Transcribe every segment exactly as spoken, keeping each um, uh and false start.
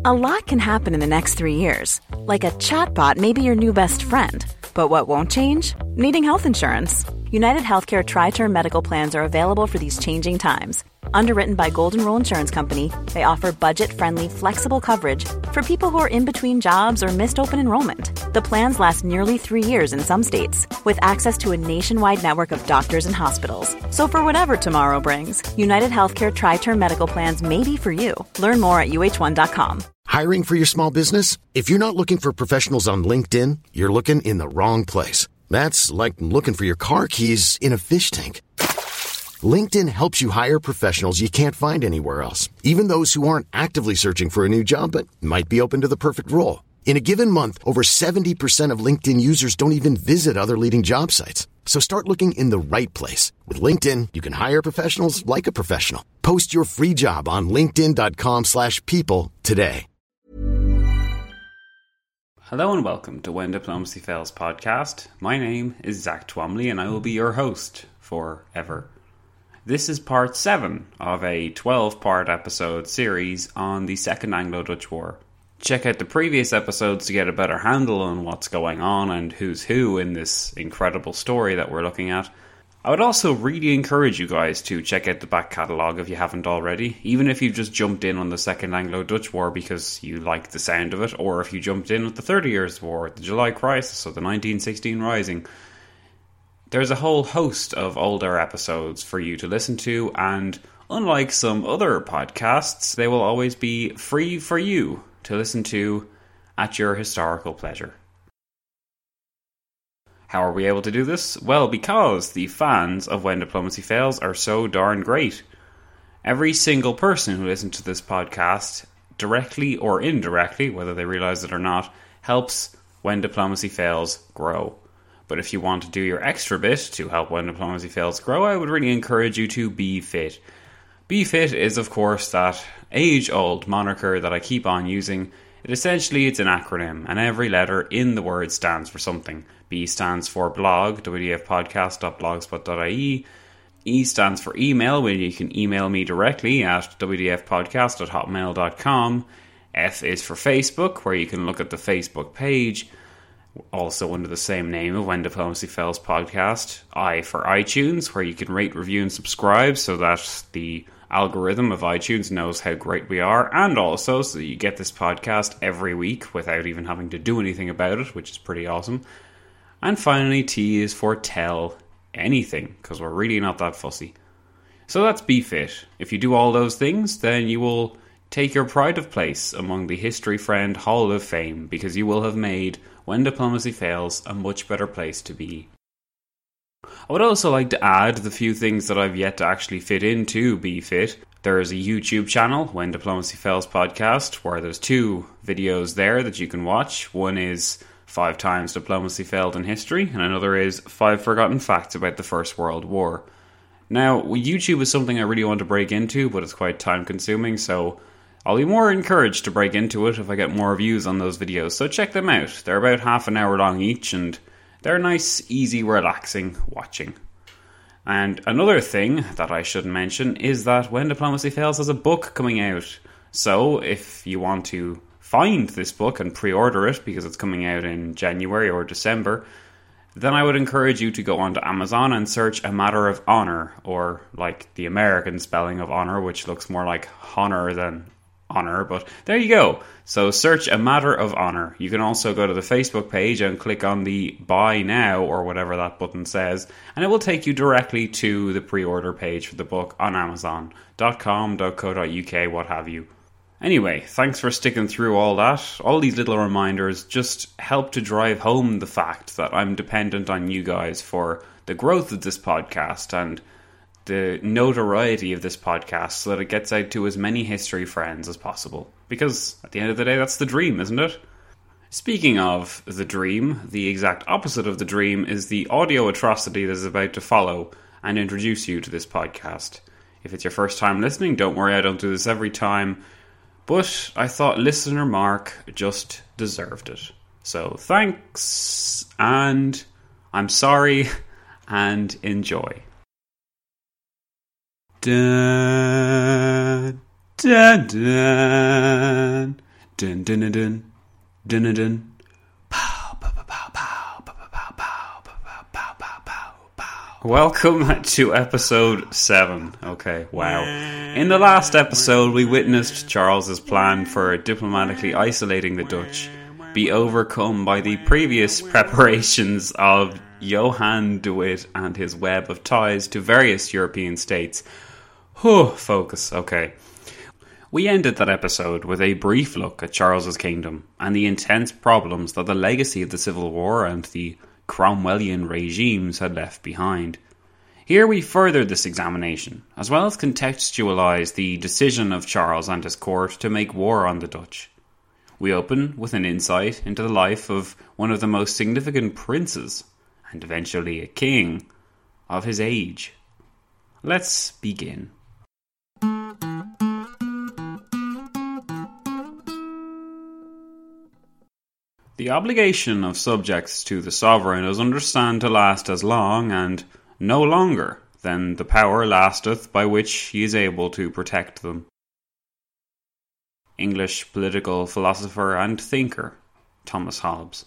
A lot can happen in the next three years. Like a chatbot may be your new best friend. But what won't change? Needing health insurance. United Healthcare Tri-Term Medical Plans are available for these changing times. Underwritten by Golden Rule Insurance Company, they offer budget-friendly, flexible coverage for people who are in between jobs or missed open enrollment. The plans last nearly three years in some states, with access to a nationwide network of doctors and hospitals. So for whatever tomorrow brings, United Healthcare Tri-Term Medical Plans may be for you. Learn more at U H one dot com. Hiring for your small business? If you're not looking for professionals on LinkedIn, you're looking in the wrong place. That's like looking for your car keys in a fish tank. LinkedIn helps you hire professionals you can't find anywhere else, even those who aren't actively searching for a new job but might be open to the perfect role. In a given month, over seventy percent of LinkedIn users don't even visit other leading job sites. So start looking in the right place. With LinkedIn, you can hire professionals like a professional. Post your free job on linkedin dot com slash people today. Hello and welcome to When Diplomacy Fails podcast. My name is Zach Twomley and I will be your host forever. This is part seven of a twelve-part episode series on the Second Anglo-Dutch War. Check out the previous episodes to get a better handle on what's going on and who's who in this incredible story that we're looking at. I would also really encourage you guys to check out the back catalogue if you haven't already, even if you've just jumped in on the Second Anglo-Dutch War because you like the sound of it, or if you jumped in with the Thirty Years' War, the July Crisis, or the nineteen sixteen Rising. There's a whole host of older episodes for you to listen to, and unlike some other podcasts, they will always be free for you to listen to at your historical pleasure. How are we able to do this? Well, because the fans of When Diplomacy Fails are so darn great. Every single person who listens to this podcast, directly or indirectly, whether they realise it or not, helps When Diplomacy Fails grow. But if you want to do your extra bit to help When Diplomacy Fails grow, I would really encourage you to be fit. Be fit is, of course, that age-old moniker that I keep on using. It essentially, it's an acronym, and every letter in the word stands for something. B stands for blog, w d f podcast dot blogspot dot i e. E stands for email, where you can email me directly at w d f podcast at hotmail dot com. F is for Facebook, where you can look at the Facebook page, also under the same name of When Diplomacy Fails podcast. I for iTunes, where you can rate, review, and subscribe so that the algorithm of iTunes knows how great we are, and also so you get this podcast every week without even having to do anything about it, which is pretty awesome. And finally, T is for tell anything, because we're really not that fussy. So that's Be Fit. If you do all those things, then you will take your pride of place among the History Friend Hall of Fame, because you will have made When Diplomacy Fails a much better place to be. I would also like to add the few things that I've yet to actually fit into Be Fit. There is a YouTube channel, When Diplomacy Fails podcast, where there's two videos there that you can watch. One is Five Times Diplomacy Failed in History, and another is Five Forgotten Facts About the First World War. Now, YouTube is something I really want to break into, but it's quite time consuming, so I'll be more encouraged to break into it if I get more views on those videos, so check them out. They're about half an hour long each, and they're nice, easy, relaxing watching. And another thing that I should mention is that When Diplomacy Fails has a book coming out. So if you want to find this book and pre-order it, because it's coming out in January or December, then I would encourage you to go onto Amazon and search A Matter of Honor, or like the American spelling of honor, which looks more like honor than honor, but there you go. So search A Matter of Honor. You can also go to the Facebook page and click on the Buy Now, or whatever that button says, and it will take you directly to the pre-order page for the book on amazon dot com, .co dot u k, what have you. Anyway, thanks for sticking through all that. All these little reminders just help to drive home the fact that I'm dependent on you guys for the growth of this podcast and the notoriety of this podcast so that it gets out to as many history friends as possible. Because at the end of the day, that's the dream, isn't it? Speaking of the dream, the exact opposite of the dream is the audio atrocity that is about to follow and introduce you to this podcast. If it's your first time listening, don't worry, I don't do this every time. But I thought listener Mark just deserved it. So thanks, and I'm sorry, and enjoy. Dun, dun, dun, Dun dun dun dun dun dun. Welcome to episode seven. Okay, wow. In the last episode, we witnessed Charles's plan for diplomatically isolating the Dutch be overcome by the previous preparations of Johan de Witt and his web of ties to various European states. Whew, focus, okay. We ended that episode with a brief look at Charles's kingdom and the intense problems that the legacy of the Civil War and the Cromwellian regimes had left behind. Here we further this examination, as well as contextualise the decision of Charles and his court to make war on the Dutch. We open with an insight into the life of one of the most significant princes, and eventually a king, of his age. Let's begin. The obligation of subjects to the sovereign is understood to last as long and no longer than the power lasteth by which he is able to protect them. English political philosopher and thinker, Thomas Hobbes.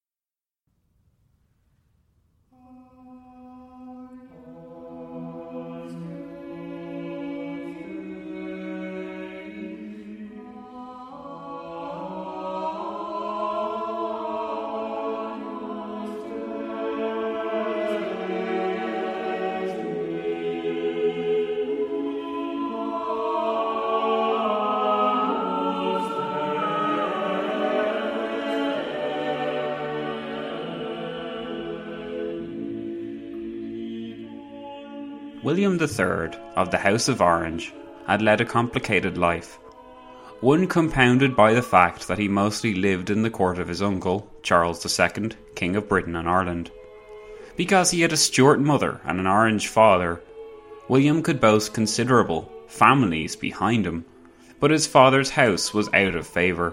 William the Third of the House of Orange had led a complicated life, one compounded by the fact that he mostly lived in the court of his uncle, Charles the Second, King of Britain and Ireland. Because he had a Stuart mother and an Orange father, William could boast considerable families behind him, but his father's house was out of favour.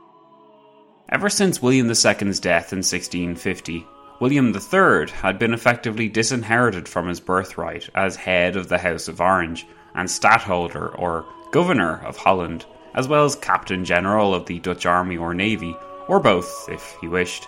Ever since William the Second's death in sixteen fifty, William the Third had been effectively disinherited from his birthright as head of the House of Orange and stadtholder or governor of Holland, as well as captain general of the Dutch army or navy, or both if he wished.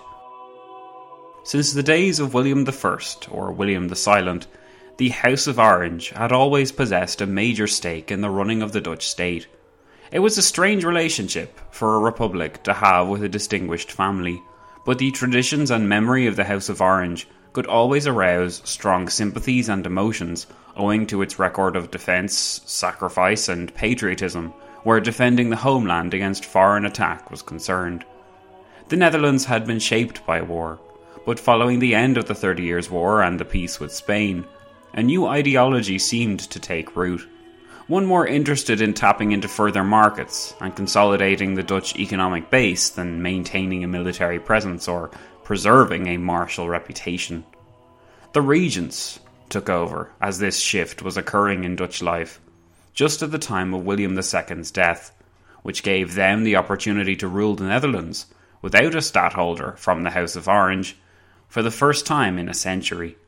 Since the days of William the First, or William the Silent, the House of Orange had always possessed a major stake in the running of the Dutch state. It was a strange relationship for a republic to have with a distinguished family, but the traditions and memory of the House of Orange could always arouse strong sympathies and emotions owing to its record of defence, sacrifice and patriotism, where defending the homeland against foreign attack was concerned. The Netherlands had been shaped by war, but following the end of the Thirty Years' War and the peace with Spain, a new ideology seemed to take root. One more interested in tapping into further markets and consolidating the Dutch economic base than maintaining a military presence or preserving a martial reputation. The regents took over as this shift was occurring in Dutch life, just at the time of William the Second's death, which gave them the opportunity to rule the Netherlands without a stadtholder from the House of Orange for the first time in a century.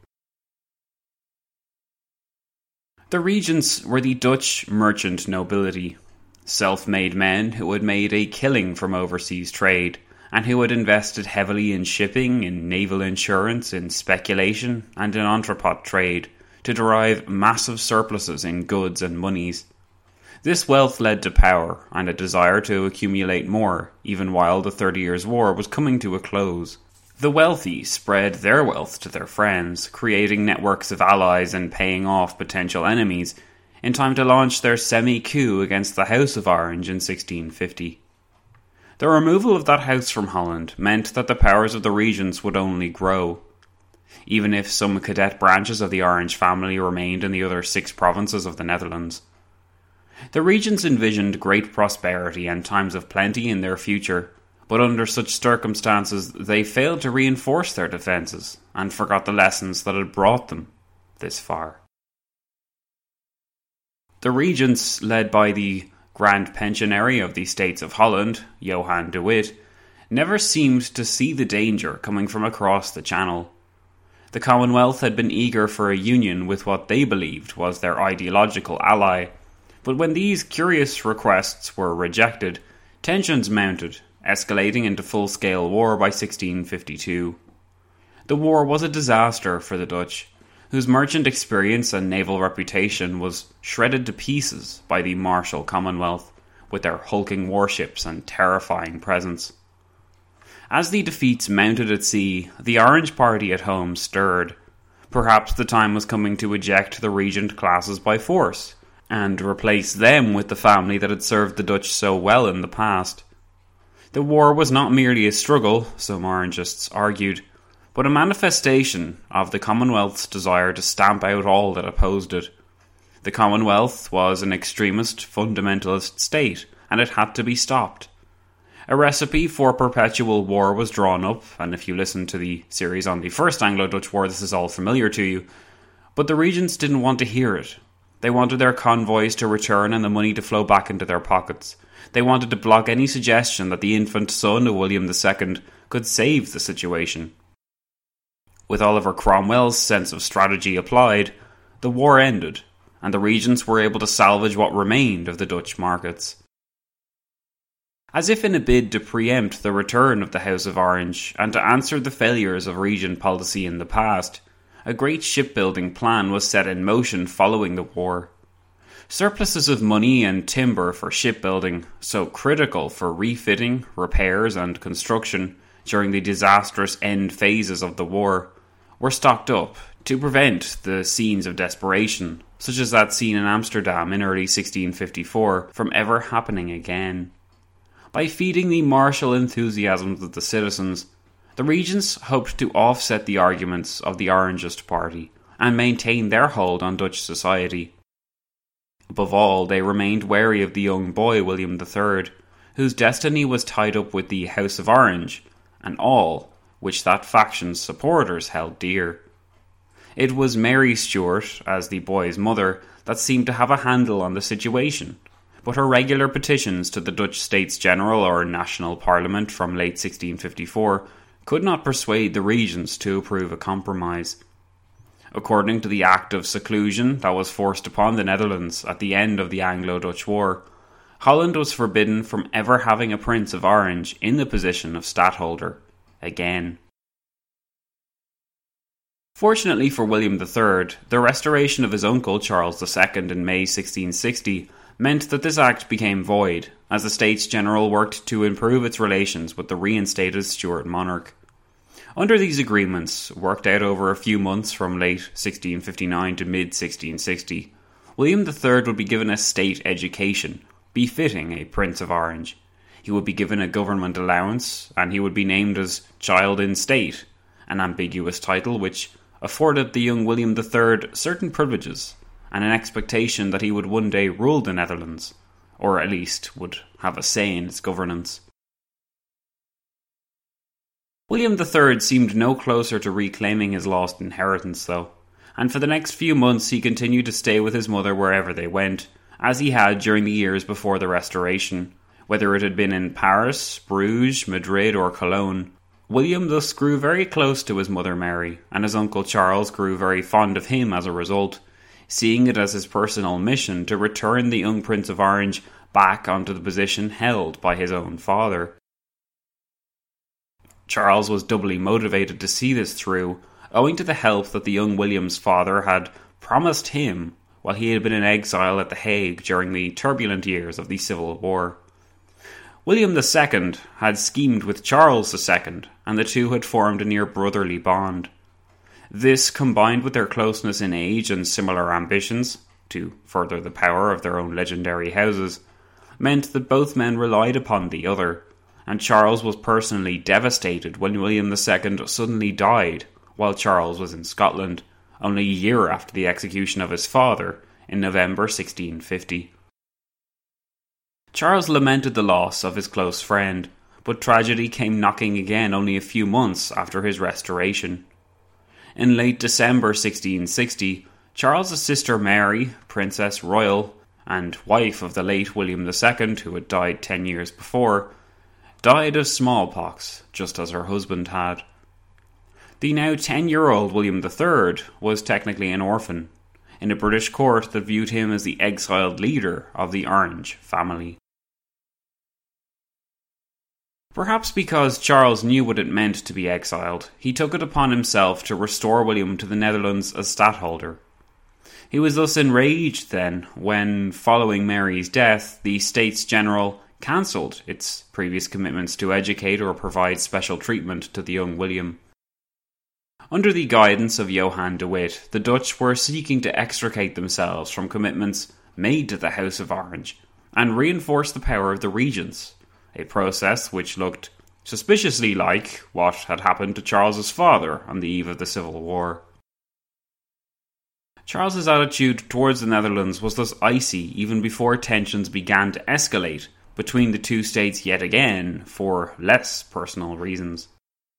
The regents were the Dutch merchant nobility, self-made men who had made a killing from overseas trade and who had invested heavily in shipping, in naval insurance, in speculation and in entrepot trade to derive massive surpluses in goods and monies. This wealth led to power and a desire to accumulate more, even while the Thirty Years' War was coming to a close. The wealthy spread their wealth to their friends, creating networks of allies and paying off potential enemies, in time to launch their semi-coup against the House of Orange in sixteen fifty. The removal of that house from Holland meant that the powers of the regents would only grow. Even if some cadet branches of the Orange family remained in the other six provinces of the Netherlands. The regents envisioned great prosperity and times of plenty in their future, but under such circumstances they failed to reinforce their defences and forgot the lessons that had brought them this far. The regents, led by the Grand Pensionary of the States of Holland, Johan de Witt, never seemed to see the danger coming from across the Channel. The Commonwealth had been eager for a union with what they believed was their ideological ally, but when these curious requests were rejected, Tensions mounted, escalating into full-scale war by sixteen fifty-two. The war was a disaster for the Dutch, whose merchant experience and naval reputation was shredded to pieces by the Marshall Commonwealth, with their hulking warships and terrifying presence. As the defeats mounted at sea, the Orange Party at home stirred. Perhaps the time was coming to eject the regent classes by force, and replace them with the family that had served the Dutch so well in the past. The war was not merely a struggle, some Orangists argued, but a manifestation of the Commonwealth's desire to stamp out all that opposed it. The Commonwealth was an extremist, fundamentalist state, and it had to be stopped. A recipe for perpetual war was drawn up, and if you listen to the series on the First Anglo-Dutch War, this is all familiar to you. But the regents didn't want to hear it. They wanted their convoys to return and the money to flow back into their pockets. They wanted to block any suggestion that the infant son of William the Second could save the situation. With Oliver Cromwell's sense of strategy applied, the war ended, and the regents were able to salvage what remained of the Dutch markets. As if in a bid to preempt the return of the House of Orange and to answer the failures of regent policy in the past, a great shipbuilding plan was set in motion following the war. Surpluses of money and timber for shipbuilding, so critical for refitting, repairs and construction during the disastrous end phases of the war, were stocked up to prevent the scenes of desperation, such as that scene in Amsterdam in early sixteen fifty-four, from ever happening again. By feeding the martial enthusiasms of the citizens, the regents hoped to offset the arguments of the Orangist party and maintain their hold on Dutch society. Above all, they remained wary of the young boy William the Third, whose destiny was tied up with the House of Orange, and all which that faction's supporters held dear. It was Mary Stuart, as the boy's mother, that seemed to have a handle on the situation, but her regular petitions to the Dutch States General or National Parliament from late sixteen fifty-four could not persuade the regents to approve a compromise. According to the Act of Seclusion that was forced upon the Netherlands at the end of the Anglo-Dutch War, Holland was forbidden from ever having a Prince of Orange in the position of stadtholder again. Fortunately for William the Third, the restoration of his uncle Charles the Second in May sixteen sixty meant that this act became void, as the States General worked to improve its relations with the reinstated Stuart monarch. Under these agreements, worked out over a few months from late sixteen fifty-nine to mid sixteen sixty, William the Third would be given a state education, befitting a Prince of Orange. He would be given a government allowance, and he would be named as Child in State, an ambiguous title which afforded the young William the Third certain privileges, and an expectation that he would one day rule the Netherlands, or at least would have a say in its governance. William the Third seemed no closer to reclaiming his lost inheritance, though, and for the next few months he continued to stay with his mother wherever they went, as he had during the years before the Restoration. Whether it had been in Paris, Bruges, Madrid or Cologne, William thus grew very close to his mother Mary, and his uncle Charles grew very fond of him as a result, seeing it as his personal mission to return the young Prince of Orange back onto the position held by his own father. Charles was doubly motivated to see this through, owing to the help that the young William's father had promised him while he had been in exile at The Hague during the turbulent years of the Civil War. William the Second had schemed with Charles the Second, and the two had formed a near brotherly bond. This, combined with their closeness in age and similar ambitions, to further the power of their own legendary houses, meant that both men relied upon the other, and Charles was personally devastated when William the Second suddenly died while Charles was in Scotland, only a year after the execution of his father in November sixteen fifty. Charles lamented the loss of his close friend, but tragedy came knocking again only a few months after his restoration. In late December sixteen sixty, Charles's sister Mary, Princess Royal, and wife of the late William the Second, who had died ten years before, died of smallpox, just as her husband had. The now ten-year-old William the Third was technically an orphan, in a British court that viewed him as the exiled leader of the Orange family. Perhaps because Charles knew what it meant to be exiled, he took it upon himself to restore William to the Netherlands as stadtholder. He was thus enraged then when, following Mary's death, the States General cancelled its previous commitments to educate or provide special treatment to the young William. Under the guidance of Johan de Witt, the Dutch were seeking to extricate themselves from commitments made to the House of Orange and reinforce the power of the regents, a process which looked suspiciously like what had happened to Charles's father on the eve of the Civil War. Charles's attitude towards the Netherlands was thus icy even before tensions began to escalate between the two states yet again for less personal reasons.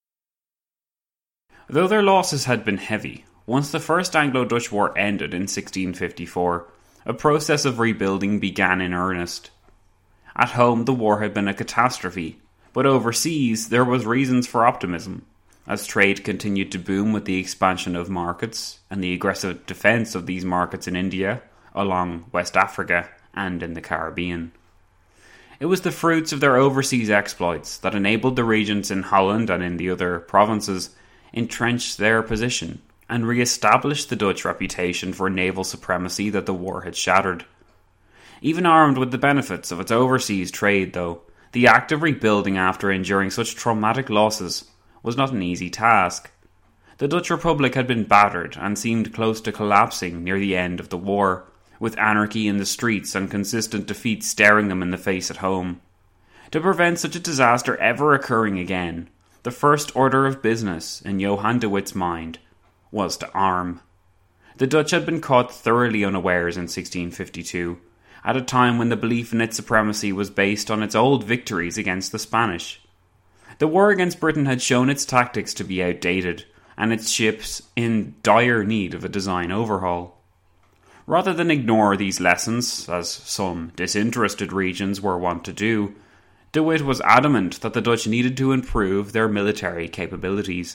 Though their losses had been heavy, once the First Anglo-Dutch War ended in sixteen fifty-four, a process of rebuilding began in earnest. At home, the war had been a catastrophe, but overseas there was reasons for optimism, as trade continued to boom with the expansion of markets and the aggressive defence of these markets in India, along West Africa, and in the Caribbean. It was the fruits of their overseas exploits that enabled the regents in Holland and in the other provinces entrench their position and re-establish the Dutch reputation for naval supremacy that the war had shattered. Even armed with the benefits of its overseas trade, though, the act of rebuilding after enduring such traumatic losses was not an easy task. The Dutch Republic had been battered and seemed close to collapsing near the end of the war, with anarchy in the streets and consistent defeat staring them in the face at home. To prevent such a disaster ever occurring again, the first order of business in Johan de Witt's mind was to arm. The Dutch had been caught thoroughly unawares in sixteen fifty-two, at a time when the belief in its supremacy was based on its old victories against the Spanish. The war against Britain had shown its tactics to be outdated, and its ships in dire need of a design overhaul. Rather than ignore these lessons, as some disinterested regions were wont to do, De Witt was adamant that the Dutch needed to improve their military capabilities.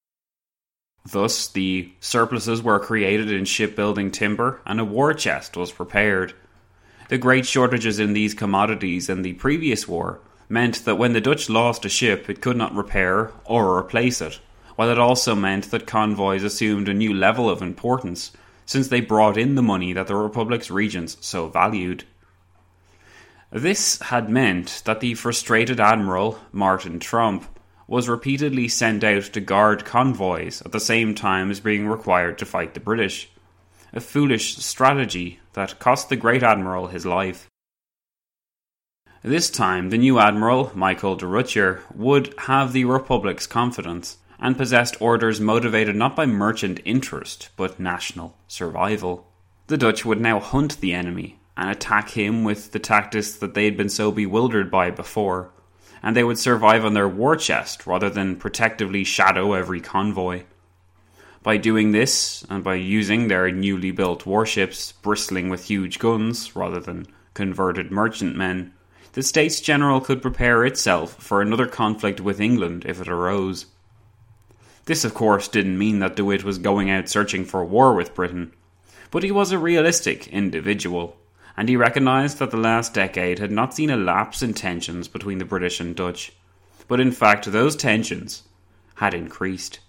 Thus, the surpluses were created in shipbuilding timber and a war chest was prepared. The great shortages in these commodities in the previous war meant that when the Dutch lost a ship, it could not repair or replace it, while it also meant that convoys assumed a new level of importance, since they brought in the money that the Republic's regents so valued. This had meant that the frustrated Admiral, Martin Tromp, was repeatedly sent out to guard convoys at the same time as being required to fight the British, a foolish strategy that cost the great Admiral his life. This time, the new Admiral, Michael de Ruyter, would have the Republic's confidence, and possessed orders motivated not by merchant interest, but national survival. The Dutch would now hunt the enemy, and attack him with the tactics that they had been so bewildered by before, and they would survive on their war chest rather than protectively shadow every convoy. By doing this, and by using their newly built warships bristling with huge guns rather than converted merchantmen, the States General could prepare itself for another conflict with England if it arose. This, of course, didn't mean that De Witt was going out searching for war with Britain, but he was a realistic individual, and he recognised that the last decade had not seen a lapse in tensions between the British and Dutch, but in fact those tensions had increased.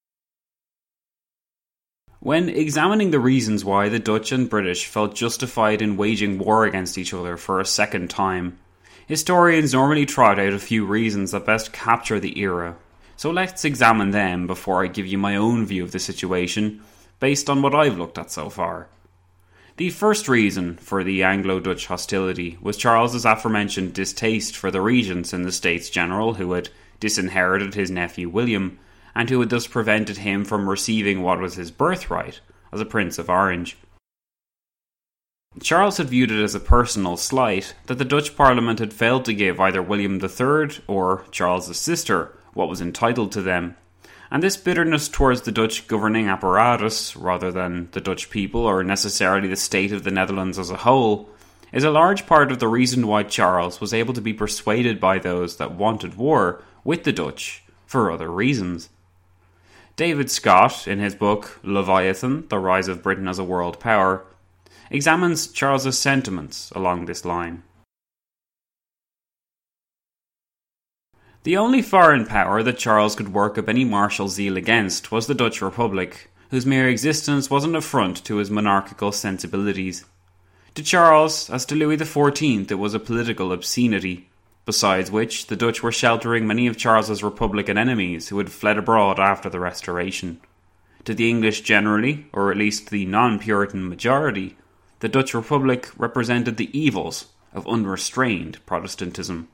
When examining the reasons why the Dutch and British felt justified in waging war against each other for a second time, historians normally trot out a few reasons that best capture the era. So let's examine them before I give you my own view of the situation, based on what I've looked at so far. The first reason for the Anglo-Dutch hostility was Charles's aforementioned distaste for the regents in the States General who had disinherited his nephew William, and who had thus prevented him from receiving what was his birthright as a Prince of Orange. Charles had viewed it as a personal slight that the Dutch Parliament had failed to give either William the Third or Charles's sister what was entitled to them, and this bitterness towards the Dutch governing apparatus, rather than the Dutch people or necessarily the state of the Netherlands as a whole, is a large part of the reason why Charles was able to be persuaded by those that wanted war with the Dutch for other reasons. David Scott, in his book Leviathan, The Rise of Britain as a World Power, examines Charles's sentiments along this line. The only foreign power that Charles could work up any martial zeal against was the Dutch Republic, whose mere existence was an affront to his monarchical sensibilities. To Charles, as to Louis the fourteenth, it was a political obscenity, besides which the Dutch were sheltering many of Charles's Republican enemies who had fled abroad after the Restoration. To the English generally, or at least the non-Puritan majority, the Dutch Republic represented the evils of unrestrained Protestantism.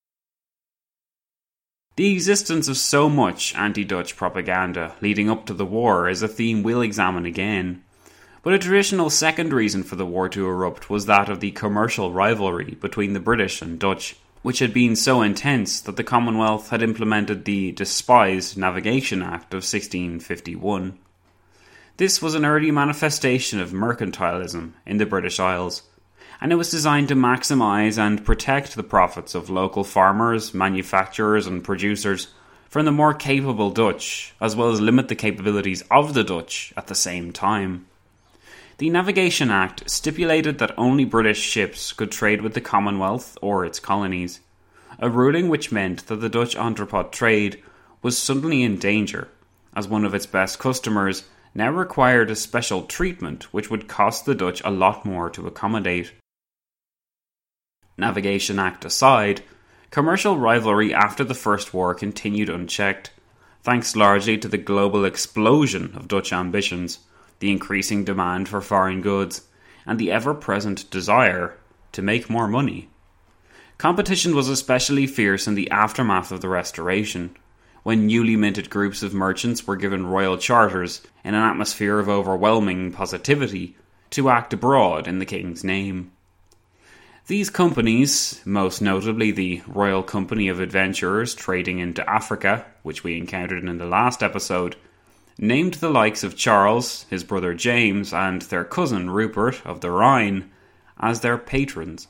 The existence of so much anti-Dutch propaganda leading up to the war is a theme we'll examine again. But a traditional second reason for the war to erupt was that of the commercial rivalry between the British and Dutch, which had been so intense that the Commonwealth had implemented the despised Navigation Act of sixteen fifty-one. This was an early manifestation of mercantilism in the British Isles, and it was designed to maximise and protect the profits of local farmers, manufacturers and producers from the more capable Dutch, as well as limit the capabilities of the Dutch at the same time. The Navigation Act stipulated that only British ships could trade with the Commonwealth or its colonies, a ruling which meant that the Dutch entrepot trade was suddenly in danger, as one of its best customers now required a special treatment which would cost the Dutch a lot more to accommodate. Navigation Act aside, commercial rivalry after the First War continued unchecked, thanks largely to the global explosion of Dutch ambitions, the increasing demand for foreign goods, and the ever-present desire to make more money. Competition was especially fierce in the aftermath of the Restoration, when newly minted groups of merchants were given royal charters in an atmosphere of overwhelming positivity to act abroad in the king's name. These companies, most notably the Royal Company of Adventurers trading into Africa, which we encountered in the last episode, named the likes of Charles, his brother James, and their cousin Rupert of the Rhine as their patrons.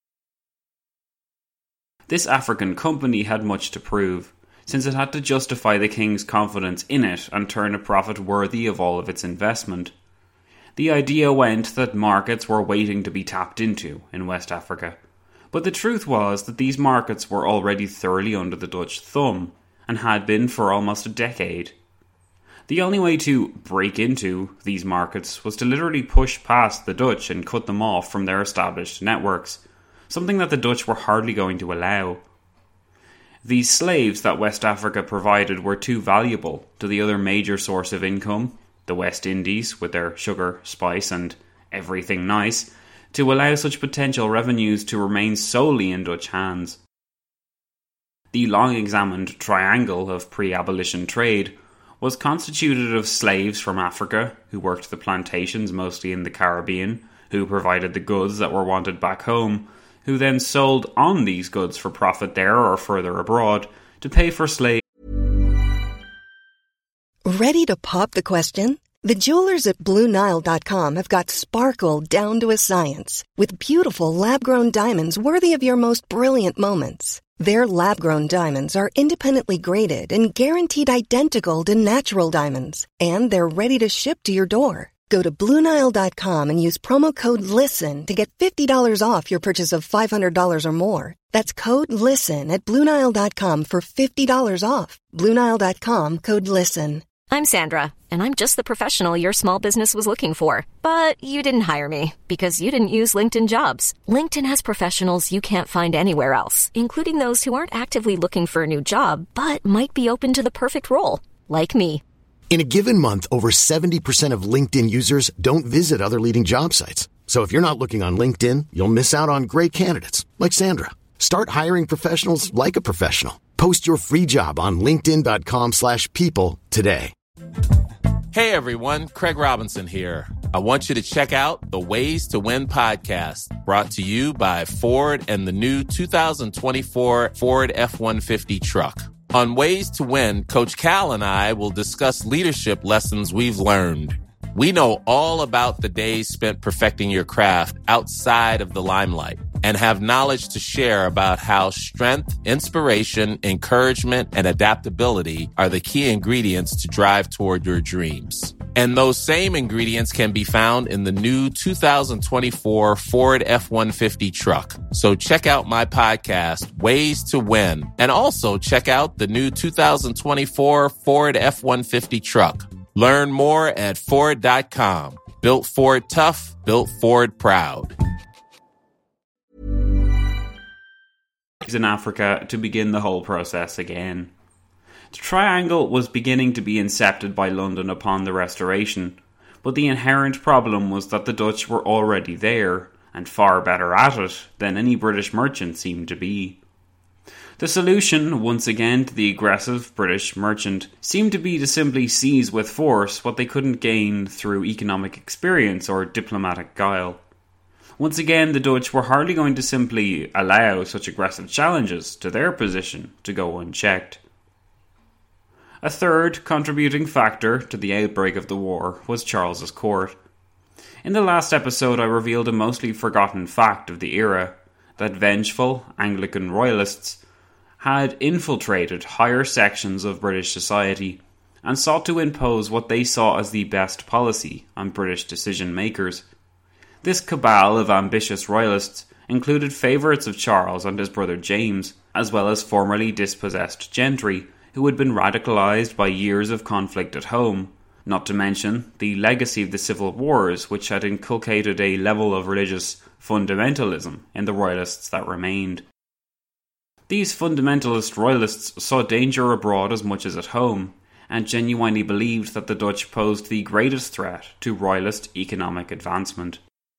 This African company had much to prove, since it had to justify the king's confidence in it and turn a profit worthy of all of its investment. The idea went that markets were waiting to be tapped into in West Africa, but the truth was that these markets were already thoroughly under the Dutch thumb, and had been for almost a decade. The only way to break into these markets was to literally push past the Dutch and cut them off from their established networks, something that the Dutch were hardly going to allow. These slaves that West Africa provided were too valuable to the other major source of income, the West Indies with their sugar, spice and everything nice, to allow such potential revenues to remain solely in Dutch hands. The long-examined triangle of pre-abolition trade was constituted of slaves from Africa, who worked the plantations mostly in the Caribbean, who provided the goods that were wanted back home, who then sold on these goods for profit there or further abroad to pay for slaves. Ready to pop the question? The jewelers at Blue Nile dot com have got sparkle down to a science with beautiful lab-grown diamonds worthy of your most brilliant moments. Their lab-grown diamonds are independently graded and guaranteed identical to natural diamonds, and they're ready to ship to your door. Go to Blue Nile dot com and use promo code LISTEN to get fifty dollars off your purchase of five hundred dollars or more. That's code LISTEN at Blue Nile dot com for fifty dollars off. Blue Nile dot com, code LISTEN. I'm Sandra, and I'm just the professional your small business was looking for. But you didn't hire me because you didn't use LinkedIn Jobs. LinkedIn has professionals you can't find anywhere else, including those who aren't actively looking for a new job, but might be open to the perfect role, like me. In a given month, over seventy percent of LinkedIn users don't visit other leading job sites. So if you're not looking on LinkedIn, you'll miss out on great candidates like Sandra. Start hiring professionals like a professional. Post your free job on linkedin dot com slash people today. Hey everyone, Craig Robinson here. I want you to check out the Ways to Win podcast, brought to you by Ford and the new two thousand twenty-four Ford F one fifty truck. On Ways to Win, Coach Cal and I will discuss leadership lessons we've learned. We know all about the days spent perfecting your craft outside of the limelight. and have knowledge to share about how strength, inspiration, encouragement, and adaptability are the key ingredients to drive toward your dreams. And those same ingredients can be found in the new two thousand twenty-four Ford F one fifty truck. So check out my podcast, Ways to Win, and also check out the new two thousand twenty-four Ford F one fifty truck. Learn more at Ford dot com. Built Ford tough, built Ford proud. In Africa to begin the whole process again. The triangle was beginning to be incepted by London upon the Restoration, but the inherent problem was that the Dutch were already there, and far better at it than any British merchant seemed to be. The solution, once again, to the aggressive British merchant seemed to be to simply seize with force what they couldn't gain through economic experience or diplomatic guile. Once again, the Dutch were hardly going to simply allow such aggressive challenges to their position to go unchecked. A third contributing factor to the outbreak of the war was Charles's court. In the last episode I revealed a mostly forgotten fact of the era, that vengeful Anglican royalists had infiltrated higher sections of British society and sought to impose what they saw as the best policy on British decision makers. This cabal of ambitious royalists included favourites of Charles and his brother James, as well as formerly dispossessed gentry who had been radicalised by years of conflict at home, not to mention the legacy of the civil wars which had inculcated a level of religious fundamentalism in the royalists that remained. These fundamentalist royalists saw danger abroad as much as at home, and genuinely believed that the Dutch posed the greatest threat to royalist economic advancement.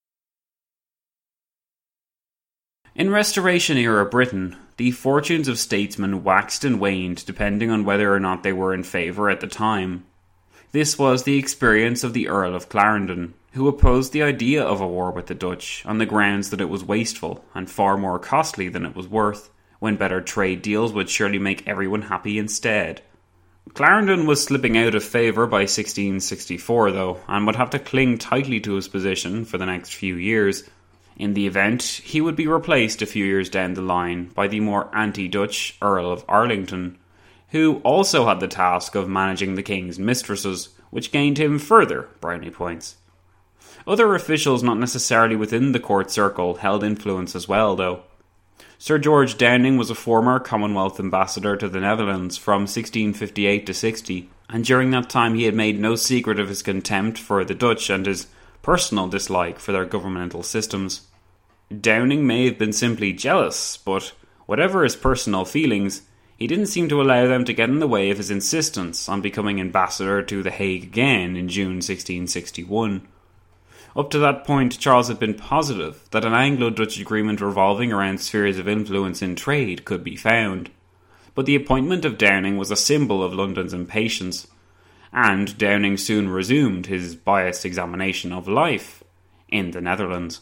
In Restoration-era Britain, the fortunes of statesmen waxed and waned depending on whether or not they were in favour at the time. This was the experience of the Earl of Clarendon, who opposed the idea of a war with the Dutch on the grounds that it was wasteful and far more costly than it was worth, when better trade deals would surely make everyone happy instead. Clarendon was slipping out of favour by sixteen sixty-four though, and would have to cling tightly to his position for the next few years. In the event, he would be replaced a few years down the line by the more anti-Dutch Earl of Arlington, who also had the task of managing the king's mistresses, which gained him further brownie points. Other officials not necessarily within the court circle held influence as well, though. Sir George Downing was a former Commonwealth ambassador to the Netherlands from sixteen fifty-eight to sixty, and during that time he had made no secret of his contempt for the Dutch and his personal dislike for their governmental systems. Downing may have been simply jealous, but whatever his personal feelings, he didn't seem to allow them to get in the way of his insistence on becoming ambassador to The Hague again in June sixteen sixty-one. Up to that point, Charles had been positive that an Anglo-Dutch agreement revolving around spheres of influence in trade could be found, but the appointment of Downing was a symbol of London's impatience, and Downing soon resumed his biased examination of life in the Netherlands.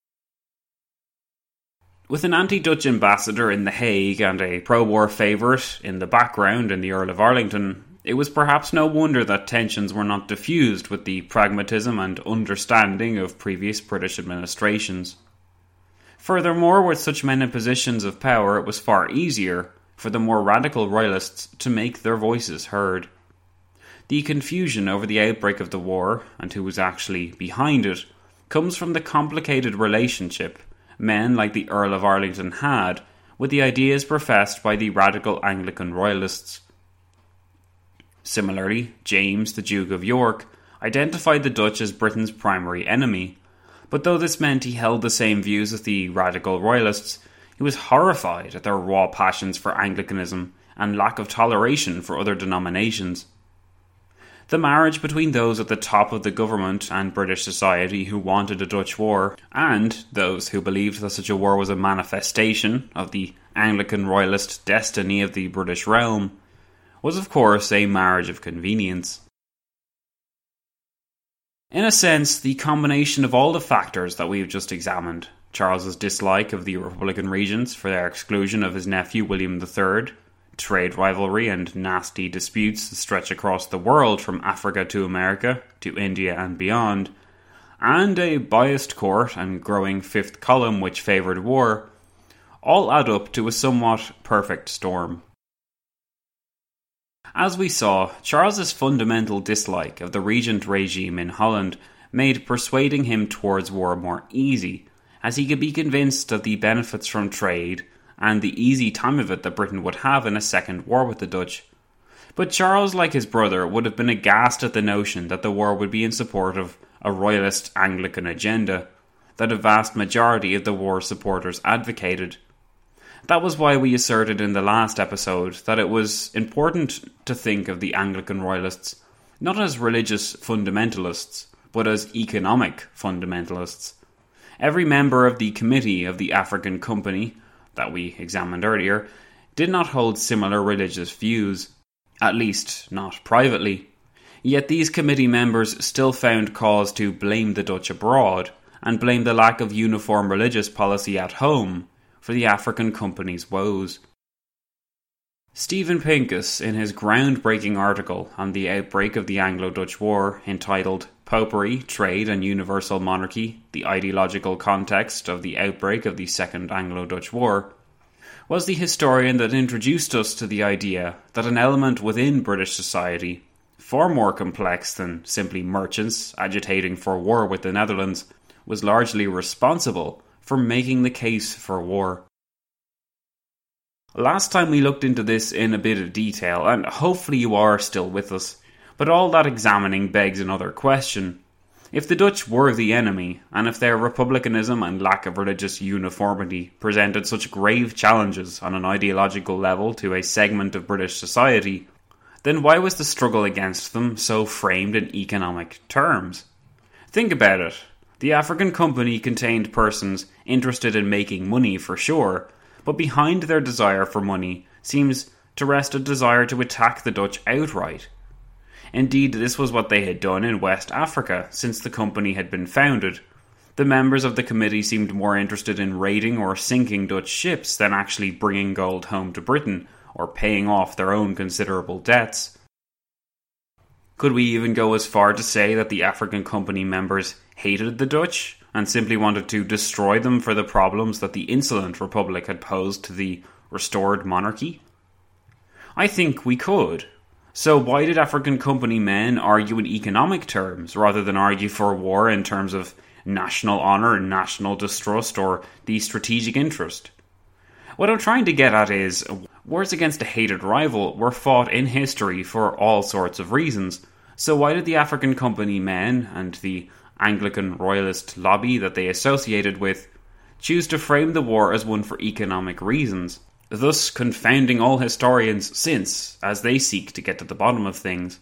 With an anti-Dutch ambassador in The Hague and a pro-war favourite in the background in the Earl of Arlington, it was perhaps no wonder that tensions were not diffused with the pragmatism and understanding of previous British administrations. Furthermore, with such men in positions of power, it was far easier for the more radical royalists to make their voices heard. The confusion over the outbreak of the war, and who was actually behind it, comes from the complicated relationship men like the Earl of Arlington had with the ideas professed by the radical Anglican royalists. Similarly, James, the Duke of York, identified the Dutch as Britain's primary enemy, but though this meant he held the same views as the radical royalists, he was horrified at their raw passions for Anglicanism and lack of toleration for other denominations. The marriage between those at the top of the government and British society who wanted a Dutch war, and those who believed that such a war was a manifestation of the Anglican royalist destiny of the British realm, was of course a marriage of convenience. In a sense, the combination of all the factors that we've just examined, Charles's dislike of the Republican regents for their exclusion of his nephew William the Third, trade rivalry and nasty disputes that stretch across the world from Africa to America, to India and beyond, and a biased court and growing fifth column which favoured war, all add up to a somewhat perfect storm. As we saw, Charles's fundamental dislike of the regent regime in Holland made persuading him towards war more easy, as he could be convinced of the benefits from trade and the easy time of it that Britain would have in a second war with the Dutch. But Charles, like his brother, would have been aghast at the notion that the war would be in support of a royalist Anglican agenda that a vast majority of the war supporters advocated. That was why we asserted in the last episode that it was important to think of the Anglican royalists not as religious fundamentalists, but as economic fundamentalists. Every member of the committee of the African Company, that we examined earlier, did not hold similar religious views, at least not privately. Yet these committee members still found cause to blame the Dutch abroad, and blame the lack of uniform religious policy at home for the African Company's woes. Stephen Pincus, in his groundbreaking article on the outbreak of the Anglo-Dutch War, entitled Popery, Trade and Universal Monarchy, the Ideological Context of the Outbreak of the Second Anglo-Dutch War, was the historian that introduced us to the idea that an element within British society, far more complex than simply merchants agitating for war with the Netherlands, was largely responsible for making the case for war. Last time we looked into this in a bit of detail, and hopefully you are still with us, but all that examining begs another question. If the Dutch were the enemy, and if their republicanism and lack of religious uniformity presented such grave challenges on an ideological level to a segment of British society, then why was the struggle against them so framed in economic terms? Think about it. The African Company contained persons interested in making money for sure, but behind their desire for money seems to rest a desire to attack the Dutch outright. Indeed, this was what they had done in West Africa since the company had been founded. The members of the committee seemed more interested in raiding or sinking Dutch ships than actually bringing gold home to Britain or paying off their own considerable debts. Could we even go as far to say that the African Company members hated the Dutch and simply wanted to destroy them for the problems that the insolent Republic had posed to the restored monarchy? I think we could. So why did African Company men argue in economic terms rather than argue for war in terms of national honour, national distrust, or the strategic interest? What I'm trying to get at is, wars against a hated rival were fought in history for all sorts of reasons. So why did the African Company men, and the Anglican royalist lobby that they associated with, choose to frame the war as one for economic reasons, thus confounding all historians since, as they seek to get to the bottom of things?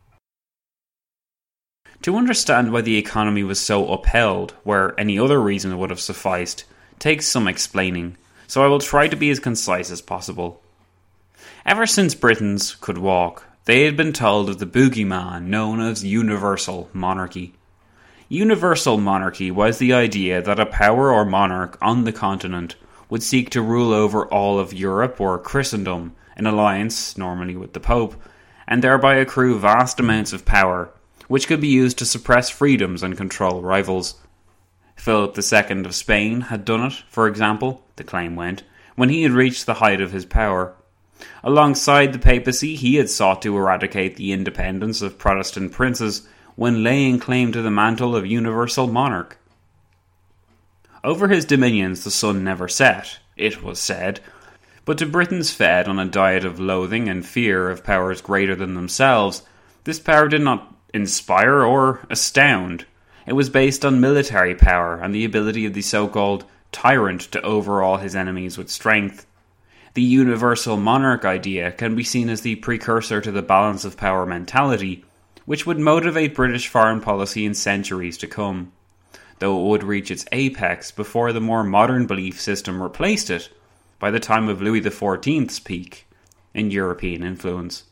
To understand why the economy was so upheld, where any other reason would have sufficed, takes some explaining, so I will try to be as concise as possible. Ever since Britons could walk, they had been told of the boogeyman known as universal monarchy. Universal monarchy was the idea that a power or monarch on the continent would seek to rule over all of Europe or Christendom in alliance, normally with the Pope, and thereby accrue vast amounts of power, which could be used to suppress freedoms and control rivals. Philip the Second of Spain had done it, for example, the claim went, when he had reached the height of his power. Alongside the papacy, he had sought to eradicate the independence of Protestant princes when laying claim to the mantle of universal monarch. Over his dominions the sun never set, it was said, but to Britons fed on a diet of loathing and fear of powers greater than themselves, this power did not inspire or astound. It was based on military power and the ability of the so-called tyrant to overawe his enemies with strength. The universal monarch idea can be seen as the precursor to the balance of power mentality, which would motivate British foreign policy in centuries to come, though it would reach its apex before the more modern belief system replaced it by the time of Louis the fourteenth's peak in European influence.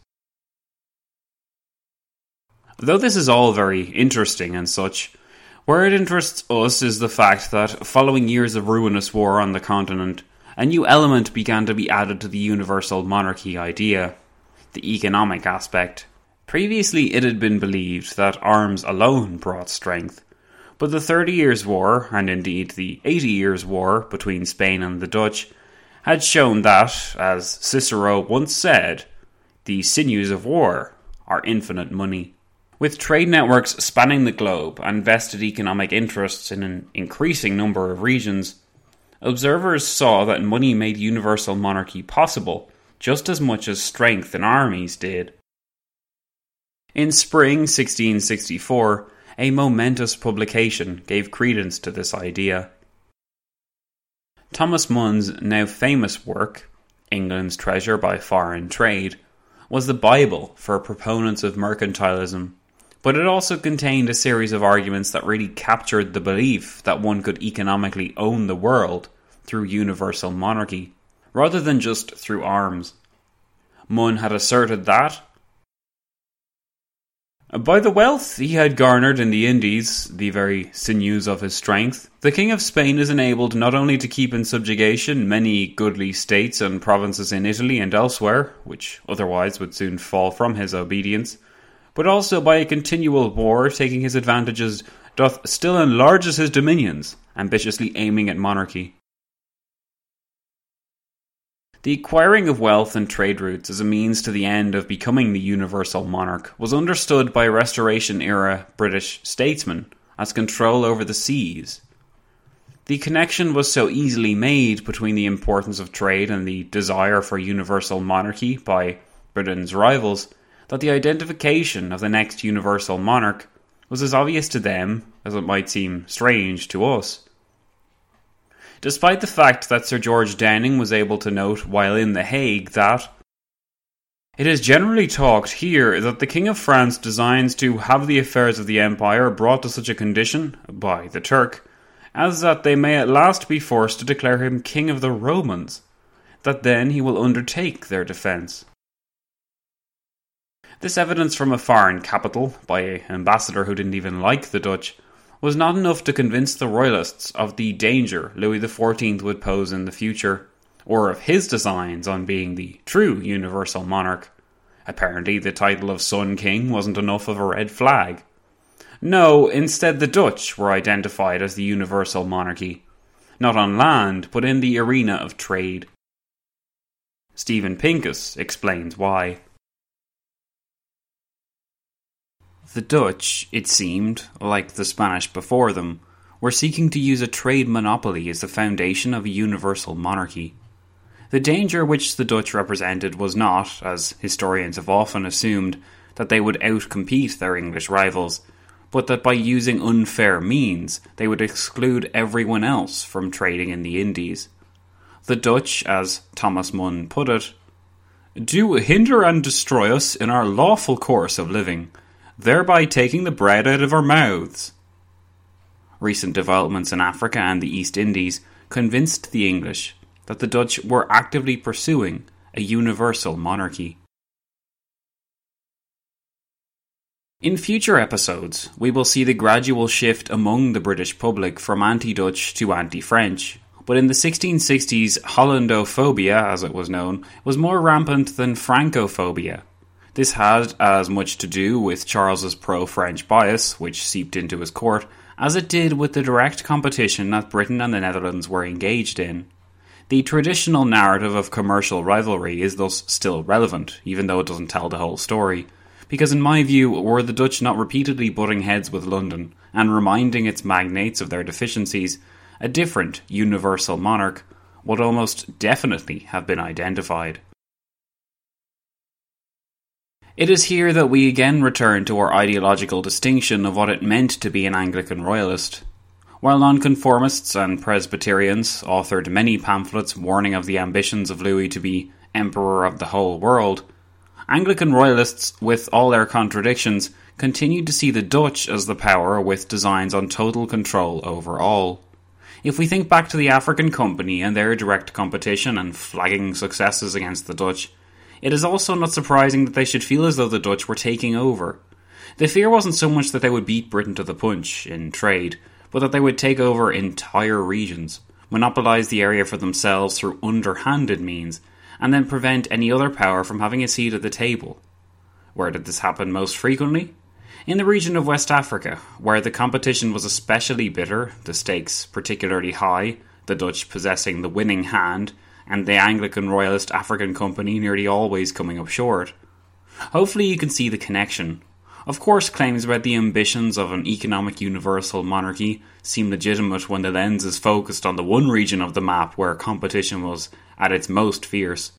Though this is all very interesting and such, where it interests us is the fact that, following years of ruinous war on the continent, a new element began to be added to the universal monarchy idea, the economic aspect. Previously it had been believed that arms alone brought strength, But the Thirty Years' War, and indeed the Eighty Years' War between Spain and the Dutch, had shown that, as Cicero once said, the sinews of war are infinite money. With trade networks spanning the globe and vested economic interests in an increasing number of regions, observers saw that money made universal monarchy possible just as much as strength in armies did. In spring sixteen sixty-four, a momentous publication gave credence to this idea. Thomas Munn's now famous work, England's Treasure by Foreign Trade, was the Bible for proponents of mercantilism, but it also contained a series of arguments that really captured the belief that one could economically own the world through universal monarchy, rather than just through arms. Munn had asserted that, by the wealth he had garnered in the Indies, the very sinews of his strength, the King of Spain is enabled not only to keep in subjugation many goodly states and provinces in Italy and elsewhere, which otherwise would soon fall from his obedience, but also by a continual war taking his advantages doth still enlarges his dominions, ambitiously aiming at monarchy. The acquiring of wealth and trade routes as a means to the end of becoming the universal monarch was understood by Restoration-era British statesmen as control over the seas. The connection was so easily made between the importance of trade and the desire for universal monarchy by Britain's rivals that the identification of the next universal monarch was as obvious to them as it might seem strange to us. Despite the fact that Sir George Downing was able to note while in The Hague that it is generally talked here that the King of France designs to have the affairs of the empire brought to such a condition, by the Turk, as that they may at last be forced to declare him King of the Romans, that then he will undertake their defence. This evidence from a foreign capital, by an ambassador who didn't even like the Dutch, was not enough to convince the royalists of the danger Louis the fourteenth would pose in the future, or of his designs on being the true universal monarch. Apparently the title of Sun King wasn't enough of a red flag. No, instead the Dutch were identified as the universal monarchy, not on land, but in the arena of trade. Stephen Pincus explains why. The Dutch, it seemed, like the Spanish before them, were seeking to use a trade monopoly as the foundation of a universal monarchy. The danger which the Dutch represented was not, as historians have often assumed, that they would outcompete their English rivals, but that by using unfair means they would exclude everyone else from trading in the Indies. The Dutch, as Thomas Munn put it, do hinder and destroy us in our lawful course of living, thereby taking the bread out of our mouths. Recent developments in Africa and the East Indies convinced the English that the Dutch were actively pursuing a universal monarchy. In future episodes, we will see the gradual shift among the British public from anti-Dutch to anti-French, but in the sixteen sixties, Hollandophobia, as it was known, was more rampant than Francophobia. This had as much to do with Charles's pro-French bias, which seeped into his court, as it did with the direct competition that Britain and the Netherlands were engaged in. The traditional narrative of commercial rivalry is thus still relevant, even though it doesn't tell the whole story, because in my view, were the Dutch not repeatedly butting heads with London, and reminding its magnates of their deficiencies, a different universal monarch would almost definitely have been identified. It is here that we again return to our ideological distinction of what it meant to be an Anglican royalist. While nonconformists and Presbyterians authored many pamphlets warning of the ambitions of Louis to be Emperor of the whole world, Anglican royalists, with all their contradictions, continued to see the Dutch as the power with designs on total control over all. If we think back to the African Company and their direct competition and flagging successes against the Dutch, it is also not surprising that they should feel as though the Dutch were taking over. The fear wasn't so much that they would beat Britain to the punch in trade, but that they would take over entire regions, monopolise the area for themselves through underhanded means, and then prevent any other power from having a seat at the table. Where did this happen most frequently? In the region of West Africa, where the competition was especially bitter, the stakes particularly high, the Dutch possessing the winning hand, and the Anglican Royalist African Company nearly always coming up short. Hopefully you can see the connection. Of course, claims about the ambitions of an economic universal monarchy seem legitimate when the lens is focused on the one region of the map where competition was at its most fierce.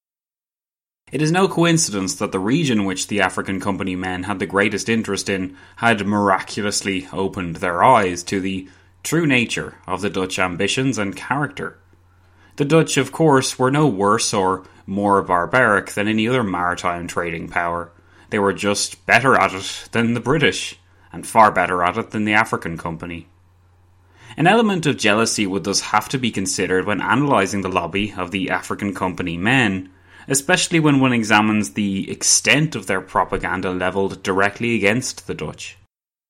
It is no coincidence that the region which the African Company men had the greatest interest in had miraculously opened their eyes to the true nature of the Dutch ambitions and character. The Dutch, of course, were no worse or more barbaric than any other maritime trading power. They were just better at it than the British, and far better at it than the African Company. An element of jealousy would thus have to be considered when analysing the lobby of the African Company men, especially when one examines the extent of their propaganda levelled directly against the Dutch.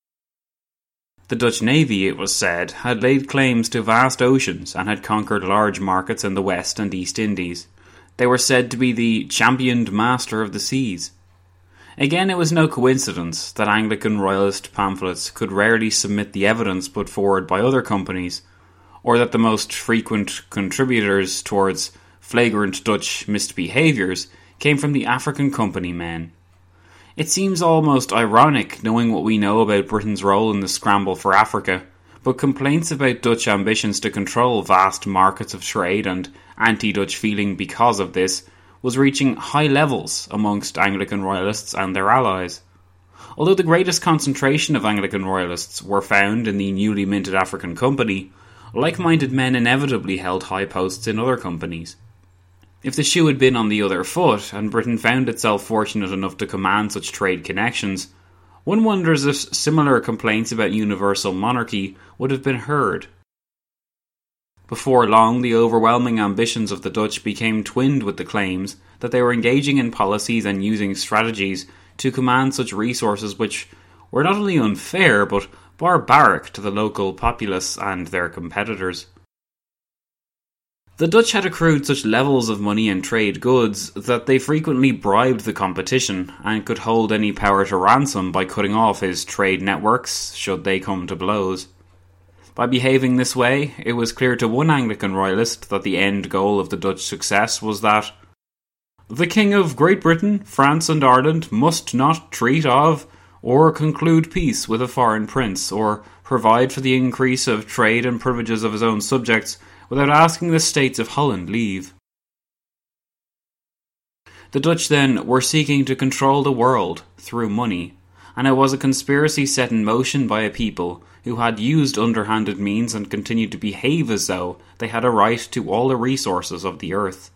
The Dutch Navy, it was said, had laid claims to vast oceans and had conquered large markets in the West and East Indies. They were said to be the championed master of the seas. Again, it was no coincidence that Anglican Royalist pamphlets could rarely submit the evidence put forward by other companies, or that the most frequent contributors towards flagrant Dutch misbehaviours came from the African Company men. It seems almost ironic knowing what we know about Britain's role in the scramble for Africa, but complaints about Dutch ambitions to control vast markets of trade and anti-Dutch feeling because of this was reaching high levels amongst Anglican Royalists and their allies. Although the greatest concentration of Anglican Royalists were found in the newly minted African Company, like-minded men inevitably held high posts in other companies. If the shoe had been on the other foot, and Britain found itself fortunate enough to command such trade connections, one wonders if similar complaints about universal monarchy would have been heard. Before long, the overwhelming ambitions of the Dutch became twinned with the claims that they were engaging in policies and using strategies to command such resources which were not only unfair but barbaric to the local populace and their competitors. The Dutch had accrued such levels of money and trade goods that they frequently bribed the competition and could hold any power to ransom by cutting off his trade networks should they come to blows. By behaving this way, it was clear to one Anglican Royalist that the end goal of the Dutch success was that the King of Great Britain, France and Ireland must not treat of or conclude peace with a foreign prince or provide for the increase of trade and privileges of his own subjects without asking the States of Holland leave. The Dutch then were seeking to control the world through money, and it was a conspiracy set in motion by a people who had used underhanded means and continued to behave as though they had a right to all the resources of the earth.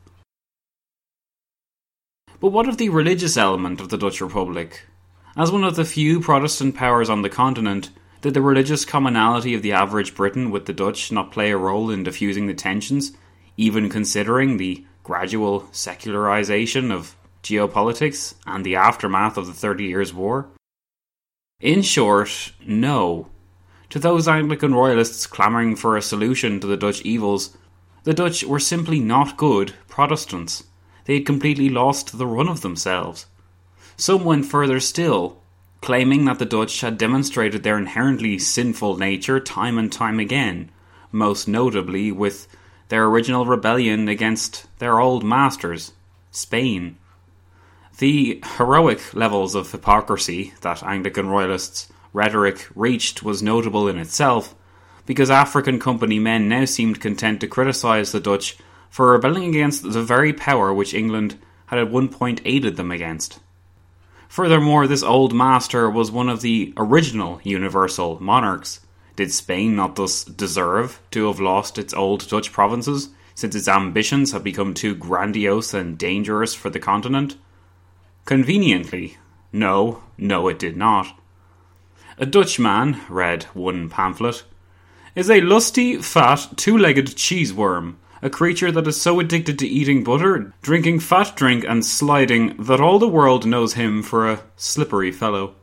But what of the religious element of the Dutch Republic? As one of the few Protestant powers on the continent, did the religious commonality of the average Briton with the Dutch not play a role in diffusing the tensions, even considering the gradual secularisation of geopolitics and the aftermath of the Thirty Years' War? In short, no. To those Anglican Royalists clamouring for a solution to the Dutch evils, the Dutch were simply not good Protestants. They had completely lost the run of themselves. Some went further still, claiming that the Dutch had demonstrated their inherently sinful nature time and time again, most notably with their original rebellion against their old masters, Spain. The heroic levels of hypocrisy that Anglican Royalists' rhetoric reached was notable in itself, because African Company men now seemed content to criticise the Dutch for rebelling against the very power which England had at one point aided them against. Furthermore, this old master was one of the original universal monarchs. Did Spain not thus deserve to have lost its old Dutch provinces, since its ambitions have become too grandiose and dangerous for the continent? Conveniently, no, no it did not. A Dutchman, read one pamphlet, is a lusty, fat, two-legged cheeseworm, a creature that is so addicted to eating butter, drinking fat drink and sliding that all the world knows him for a slippery fellow.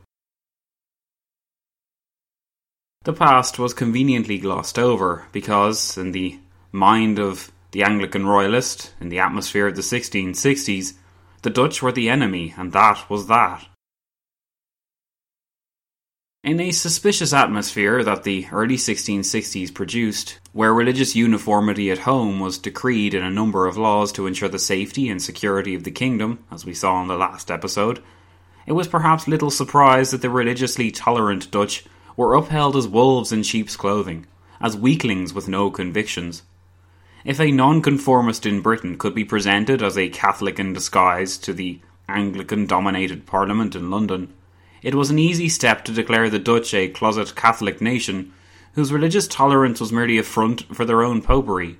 The past was conveniently glossed over because, in the mind of the Anglican Royalist, in the atmosphere of the sixteen sixties, the Dutch were the enemy, and that was that. In a suspicious atmosphere that the early sixteen sixties produced, where religious uniformity at home was decreed in a number of laws to ensure the safety and security of the kingdom, as we saw in the last episode, it was perhaps little surprise that the religiously tolerant Dutch were upheld as wolves in sheep's clothing, as weaklings with no convictions. If a nonconformist in Britain could be presented as a Catholic in disguise to the Anglican-dominated Parliament in London, it was an easy step to declare the Dutch a closet Catholic nation whose religious tolerance was merely a front for their own popery.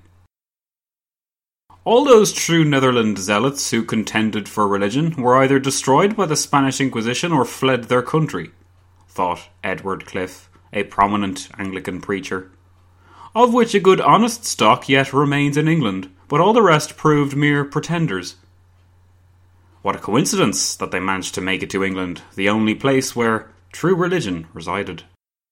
All those true Netherland zealots who contended for religion were either destroyed by the Spanish Inquisition or fled their country, thought Edward Cliffe, a prominent Anglican preacher, of which a good honest stock yet remains in England, but all the rest proved mere pretenders. What a coincidence that they managed to make it to England, the only place where true religion resided.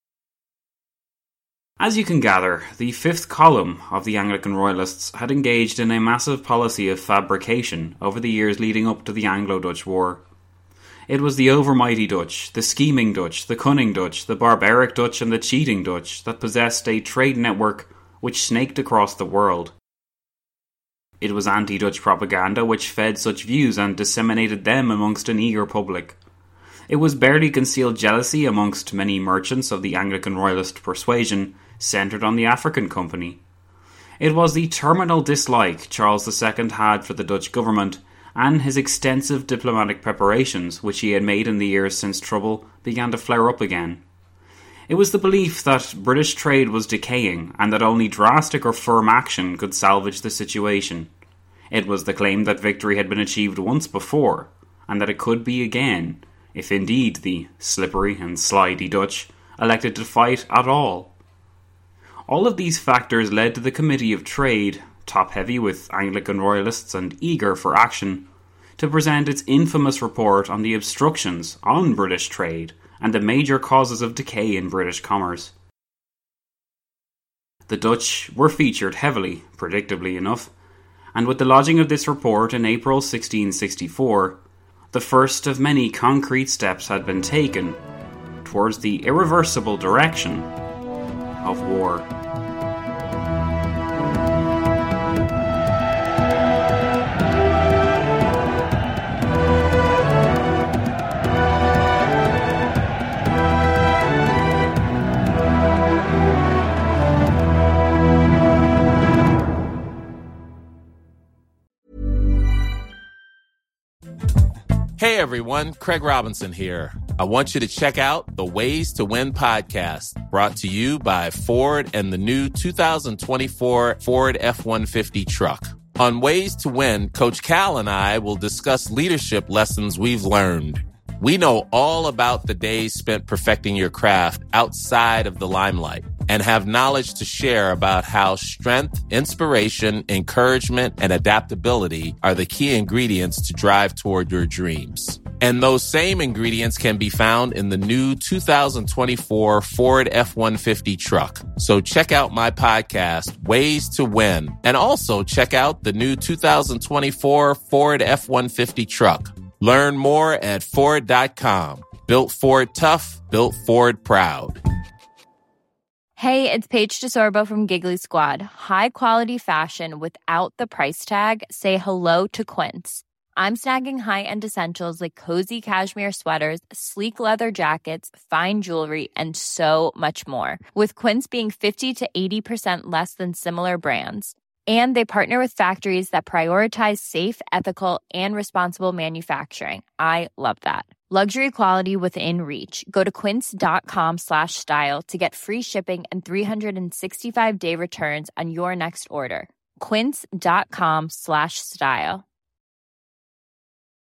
As you can gather, the fifth column of the Anglican Royalists had engaged in a massive policy of fabrication over the years leading up to the Anglo-Dutch War. It was the overmighty Dutch, the scheming Dutch, the cunning Dutch, the barbaric Dutch and the cheating Dutch that possessed a trade network which snaked across the world. It was anti-Dutch propaganda which fed such views and disseminated them amongst an eager public. It was barely concealed jealousy amongst many merchants of the Anglican Royalist persuasion centred on the African Company. It was the terminal dislike Charles the Second had for the Dutch government and his extensive diplomatic preparations which he had made in the years since trouble began to flare up again. It was the belief that British trade was decaying and that only drastic or firm action could salvage the situation. It was the claim that victory had been achieved once before, and that it could be again, if indeed the slippery and slidey Dutch elected to fight at all. All of these factors led to the Committee of Trade, top-heavy with Anglican Royalists and eager for action, to present its infamous report on the obstructions on British trade and the major causes of decay in British commerce. The Dutch were featured heavily, predictably enough, and with the lodging of this report in April sixteen sixty-four, the first of many concrete steps had been taken towards the irreversible direction of war. Hey everyone, Craig Robinson here. I want you to check out the Ways to Win podcast, brought to you by Ford and the new two thousand twenty-four Ford F one fifty truck. On Ways to Win, Coach Cal and I will discuss leadership lessons we've learned. We know all about the days spent perfecting your craft outside of the limelight and have knowledge to share about how strength, inspiration, encouragement, and adaptability are the key ingredients to drive toward your dreams. And those same ingredients can be found in the new two thousand twenty-four Ford F one fifty truck. So check out my podcast, Ways to Win, and also check out the new two thousand twenty-four Ford F one fifty truck. Learn more at Ford dot com. Built Ford tough, built Ford proud. Hey, it's Paige DeSorbo from Giggly Squad. High quality fashion without the price tag. Say hello to Quince. I'm snagging high-end essentials like cozy cashmere sweaters, sleek leather jackets, fine jewelry, and so much more. With Quince being fifty to eighty percent less than similar brands. And they partner with factories that prioritize safe, ethical, and responsible manufacturing. I love that. Luxury quality within reach. Go to quince.com slash style to get free shipping and three sixty-five day returns on your next order. Quince.com slash style.